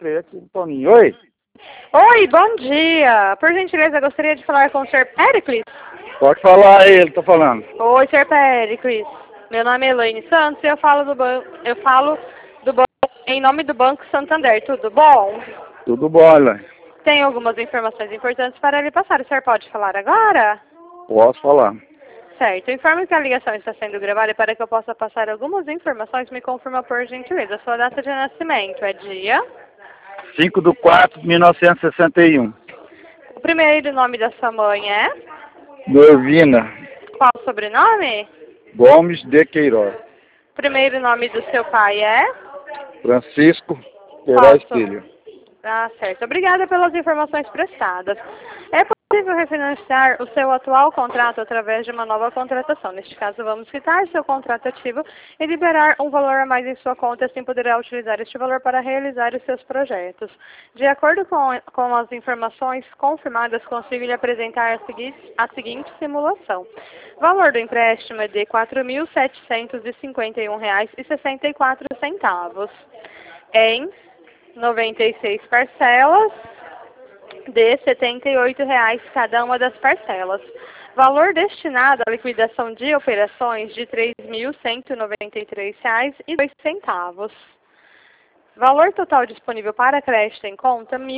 entrei aqui, Toninho. Oi? Oi, bom dia. Por gentileza, gostaria de falar com o Sr. Pericles. Pode falar aí, ele tá falando. Oi, Sr. Pericles. Meu nome é Elaine Santos e eu falo do banco em nome do Banco Santander. Tudo bom? Tudo bom, Elaine? Tenho algumas informações importantes para lhe passar. O senhor pode falar agora? Posso falar. Certo. Informe que a ligação está sendo gravada e para que eu possa passar algumas informações, me confirma por gentileza. Sua data de nascimento é dia? 5/4/1961. O primeiro nome da sua mãe é? Norvina Qual o sobrenome? Gomes de Queiroz. O primeiro nome do seu pai é? Francisco Queiroz Posso? Filho. Ah, certo. Obrigada pelas informações prestadas. É possível refinanciar o seu atual contrato através de uma nova contratação. Neste caso, vamos quitar seu contrato ativo e liberar um valor a mais em sua conta, assim poderá utilizar este valor para realizar os seus projetos. De acordo com as informações confirmadas, consigo lhe apresentar a seguinte simulação. O valor do empréstimo é de R$ 4.751,64 em 96 parcelas de R$ 78,00 cada uma das parcelas. Valor destinado à liquidação de operações de R$ 3.193,02. Valor total disponível para crédito em conta, R$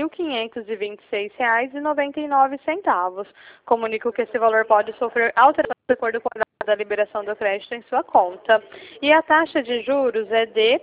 1.526,99. Comunico que esse valor pode sofrer alteração de acordo com a data da liberação do crédito em sua conta. E a taxa de juros é de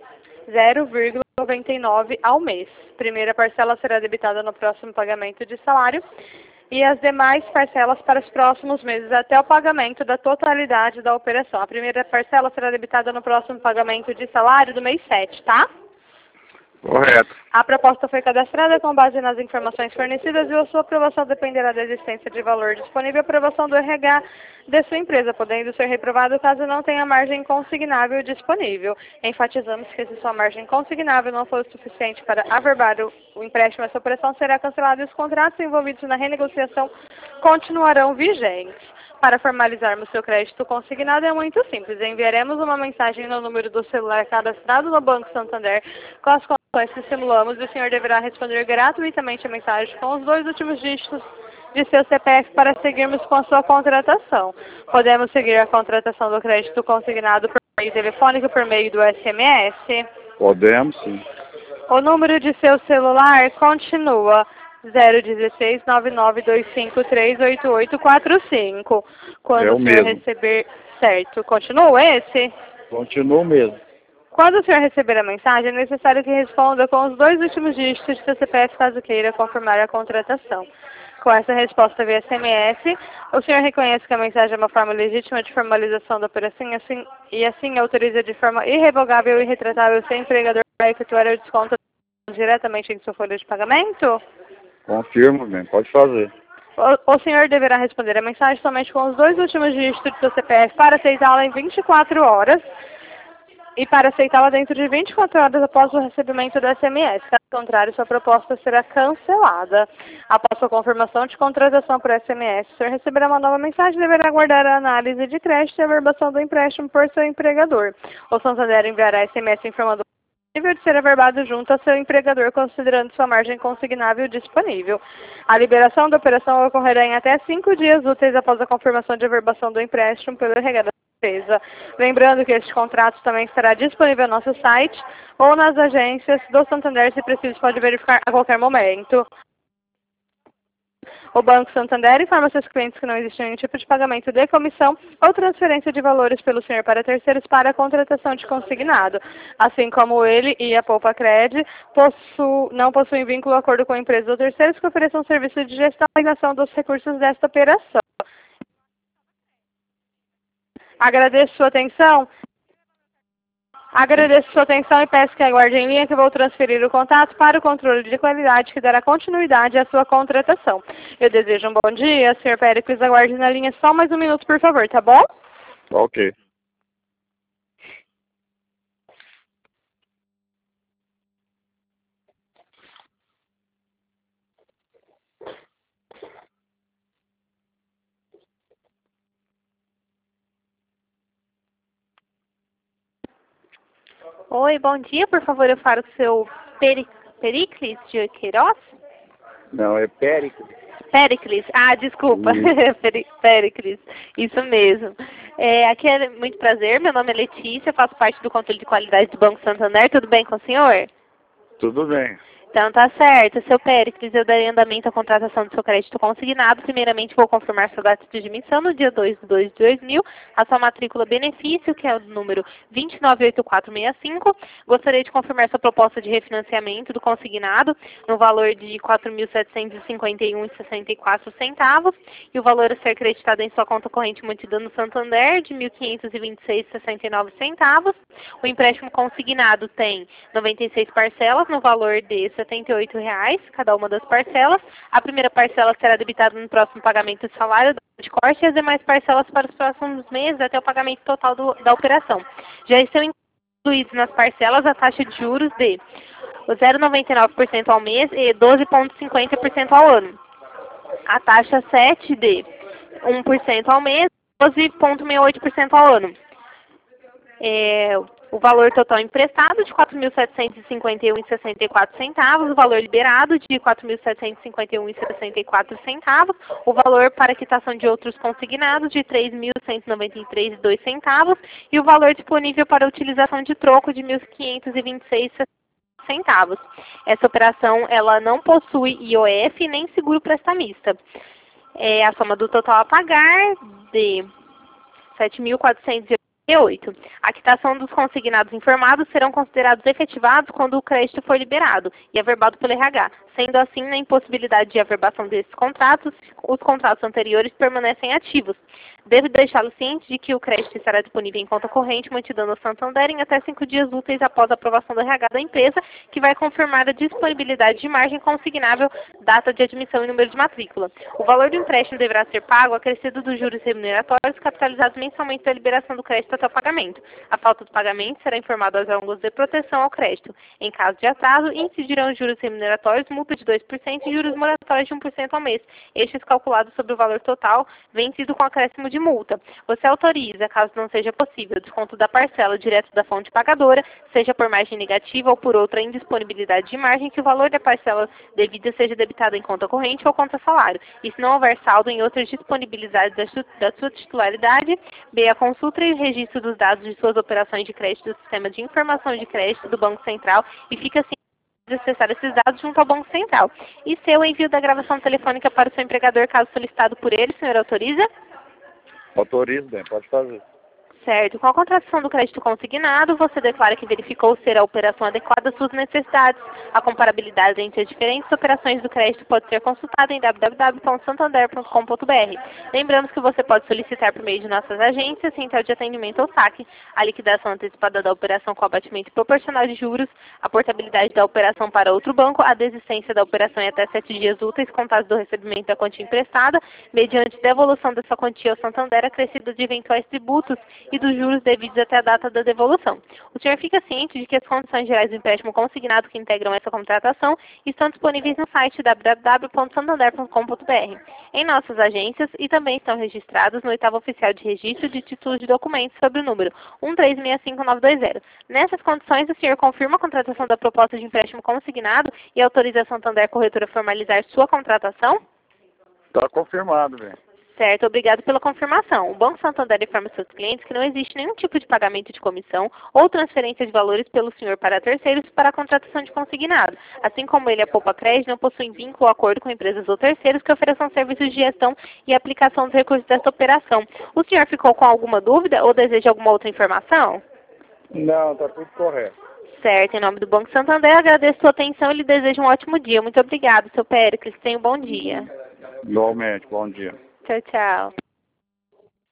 0,99 ao mês. Primeira parcela será debitada no próximo pagamento de salário e as demais parcelas para os próximos meses até o pagamento da totalidade da operação. A primeira parcela será debitada no próximo pagamento de salário do mês 7, tá? Correto. A proposta foi cadastrada com base nas informações fornecidas e a sua aprovação dependerá da existência de valor disponível e aprovação do RH de sua empresa, podendo ser reprovado caso não tenha margem consignável disponível. Enfatizamos que se sua margem consignável não for suficiente para averbar o empréstimo, essa operação será cancelada e os contratos envolvidos na renegociação continuarão vigentes. Para formalizarmos seu crédito consignado é muito simples. Enviaremos uma mensagem no número do celular cadastrado no Banco Santander com as condições que simulamos e o senhor deverá responder gratuitamente a mensagem com os 2 últimos dígitos de seu CPF para seguirmos com a sua contratação. Podemos seguir a contratação do crédito consignado por meio telefônico, por meio do SMS? Podemos, sim. O número de seu celular continua 016-9925388845. Quando É o o senhor mesmo. receber... Certo, continua esse? Continua mesmo. Quando o senhor receber a mensagem, é necessário que responda com os 2 últimos dígitos de seu CPF caso queira confirmar a contratação. Com essa resposta via SMS, o senhor reconhece que a mensagem é uma forma legítima de formalização da operação e assim autoriza de forma irrevogável e irretratável o seu empregador a efetuar o desconto diretamente em sua folha de pagamento? Confirmo, bem. Pode fazer. O senhor deverá responder a mensagem somente com os 2 últimos dígitos de seu CPF para aceitá-la em 24 horas e para aceitá-la dentro de 24 horas após o recebimento do SMS. Caso contrário, sua proposta será cancelada. Após sua confirmação de contratação por SMS, o senhor receberá uma nova mensagem e deverá aguardar a análise de crédito e a averbação do empréstimo por seu empregador. O Santander enviará SMS informando de ser averbado junto a seu empregador, considerando sua margem consignável disponível. A liberação da operação ocorrerá em até 5 dias úteis após a confirmação de averbação do empréstimo pelo RH da empresa. Lembrando que este contrato também estará disponível no nosso site ou nas agências do Santander, se preciso, pode verificar a qualquer momento. O Banco Santander informa seus clientes que não existe nenhum tipo de pagamento de comissão ou transferência de valores pelo senhor para terceiros para a contratação de consignado. Assim como ele e a Poupa Cred não possuem vínculo ou acordo com empresas ou terceiros que ofereçam serviço de gestão e aplicação dos recursos desta operação. Agradeço sua atenção. Agradeço sua atenção e peço que aguarde em linha que vou transferir o contato para o controle de qualidade que dará continuidade à sua contratação. Eu desejo um bom dia, Sr. Péricles. Aguarde na linha só mais um minuto, por favor, tá bom? Ok. Oi, bom dia. Por favor, eu falo com o seu Pericles de Queiroz? Não, é Péricles. Pericles. Ah, desculpa. Pericles. Isso mesmo. Aqui é muito prazer. Meu nome é Letícia, faço parte do controle de qualidade do Banco Santander. Tudo bem com o senhor? Tudo bem. Então tá certo. Seu Péricles, eu darei andamento à contratação do seu crédito consignado. Primeiramente, vou confirmar sua data de admissão no dia 2/2/2000, a sua matrícula benefício, que é o número 298465. Gostaria de confirmar sua proposta de refinanciamento do consignado no valor de R$ 4.751,64 e o valor a ser acreditado em sua conta corrente mantida no Santander de R$ 1.526,69. O empréstimo consignado tem 96 parcelas no valor de R$ 78,00 cada uma das parcelas. A primeira parcela será debitada no próximo pagamento de salário de corte e as demais parcelas para os próximos meses até o pagamento total da operação. Já estão incluídos nas parcelas a taxa de juros de 0,99% ao mês e 12,50% ao ano. A taxa 7 de 1% ao mês e 12,68% ao ano. O valor total emprestado de R$ 4.751,64, o valor liberado de R$ 4.751,64, o valor para quitação de outros consignados de R$ 3.193,02 e o valor disponível para utilização de troco de R$ 1.526,60. Essa operação ela não possui IOF nem seguro prestamista. A soma do total a pagar de R$ 7.408. A quitação dos consignados informados serão considerados efetivados quando o crédito for liberado e averbado pelo RH. Sendo assim, na impossibilidade de averbação desses contratos, os contratos anteriores permanecem ativos. Devo deixá-lo ciente de que o crédito estará disponível em conta corrente mantida no Santander em até 5 dias úteis após a aprovação do RH da empresa, que vai confirmar a disponibilidade de margem consignável, data de admissão e número de matrícula. O valor do empréstimo deverá ser pago acrescido dos juros remuneratórios capitalizados mensalmente da liberação do crédito até o pagamento. A falta do pagamento será informado aos órgãos de proteção ao crédito. Em caso de atraso, incidirão os juros remuneratórios, multa de 2% e juros moratórios de 1% ao mês, estes calculados sobre o valor total, vencido com acréscimo de multa. Você autoriza, caso não seja possível, o desconto da parcela direto da fonte pagadora, seja por margem negativa ou por outra indisponibilidade de margem, que o valor da parcela devida seja debitado em conta corrente ou conta salário. E se não houver saldo em outras disponibilidades da sua titularidade, B, a consulta e registro dos dados de suas operações de crédito do Sistema de Informação de Crédito do Banco Central e fica assim de acessar esses dados junto ao Banco Central. E C, o envio da gravação telefônica para o seu empregador, caso solicitado por ele, o senhor autoriza? Autorizo, bem, pode fazer. Certo. Com a contratação do crédito consignado, você declara que verificou ser a operação adequada às suas necessidades. A comparabilidade entre as diferentes operações do crédito pode ser consultada em www.santander.com.br. Lembramos que você pode solicitar por meio de nossas agências, central de atendimento ou saque, a liquidação antecipada da operação com abatimento proporcional de juros, a portabilidade da operação para outro banco, a desistência da operação em até 7 dias úteis contados do recebimento da quantia emprestada, mediante devolução dessa quantia ao Santander acrescida de eventuais tributos e dos juros devidos até a data da devolução. O senhor fica ciente de que as condições gerais do empréstimo consignado que integram essa contratação estão disponíveis no site www.santander.com.br, em nossas agências e também estão registrados no 8º Oficial de Registro de Títulos de Documentos sob o número 1365920. Nessas condições, o senhor confirma a contratação da proposta de empréstimo consignado e autoriza a Santander Corretora a formalizar sua contratação? Está confirmado, bem. Certo, obrigado pela confirmação. O Banco Santander informa seus clientes que não existe nenhum tipo de pagamento de comissão ou transferência de valores pelo senhor para terceiros para a contratação de consignado. Assim como ele, a Poupa Crédito, não possui vínculo ou acordo com empresas ou terceiros que ofereçam serviços de gestão e aplicação dos recursos desta operação. O senhor ficou com alguma dúvida ou deseja alguma outra informação? Não, está tudo correto. Certo, em nome do Banco Santander, agradeço a sua atenção e lhe desejo um ótimo dia. Muito obrigado, seu Péricles. Tenha um bom dia. Igualmente, bom dia. Tchau, tchau.